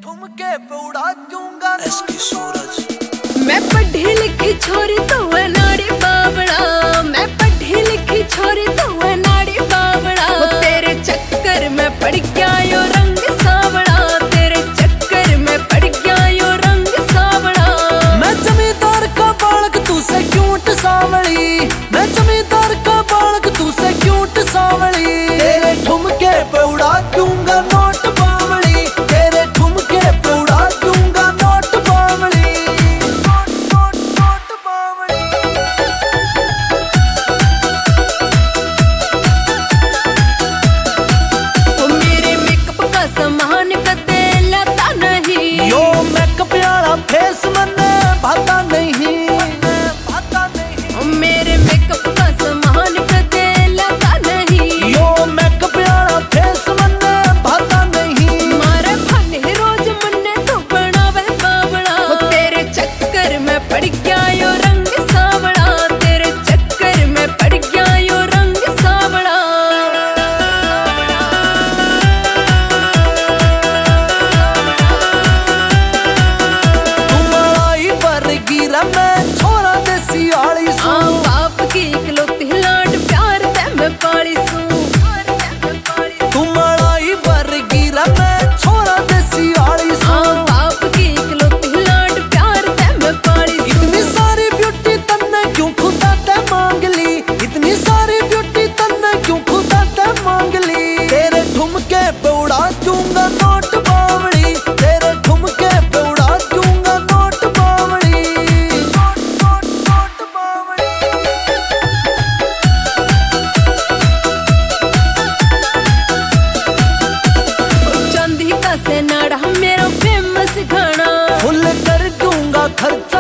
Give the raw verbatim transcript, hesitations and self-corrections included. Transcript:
ठुमके पे उड़ा दूंगा एसके सूरज। मैं पढ़ी लिखी छोरी तो है नाड़ी बावड़ा, मैं पढ़ी लिखी छोरी तो है नाड़ी बावड़ा। तेरे चक्कर में पड़ गया यो रंग सावड़ा, तेरे चक्कर में पड़ गया यो रंग सावड़ा। मैं जमींदार का बालक तू से क्यूट सावड़ी, मैं जमींदार का बालक तू से क्यूट सावड़ी। तेरे ठुमके पे उड़ा दूंगा नोट बावड़ी, तेरे ठुमके पे उड़ा दूंगा नोट बावड़ी। नोट नोट नोट बावड़ी। ओ मेरे मेकअप का सामान कदे लाता नहीं, यो मेकअप वाला फेस मने भाता नहीं, भाता नहीं। ओ मेरे मेकअप का सामान कदे लाता नहीं, यो मेकअप वाला फेस मने भाता नहीं। मारे भाने रोज मन्ने तो बनावे बावड़ा। ओ तेरे चक्कर में पड़ गया यो रंग सावड़ा, तेरे चक्कर में पड़ गया यो रंग सावड़ा। तुम आई पर गिरा मैं छोरा देसी आली सू। आ बाप की इकलौती लाड प्यार ते मैं पाली सू। तुम आई पर गिरा मैं छोरा देसी आली सू। आ बाप की इकलौती लाड प्यार ते मैं पाली सू। इतनी सारी ब्यूटी तन्ने क्यों खुदा ते मांग ली, इतनी सारी ब्यूटी तन्ने क्यों खुदा ते मांग ली। तेरे ठुमके पे उड़ा दूंगा नोट बावड़ी, तेरे ठुमके पे उड़ा दूंगा नोट बावड़ी। नोट नोट नोट बावड़ी। चांदी का से नाड़ा मेरा फेमस खाना, फुल कर दूंगा खर्च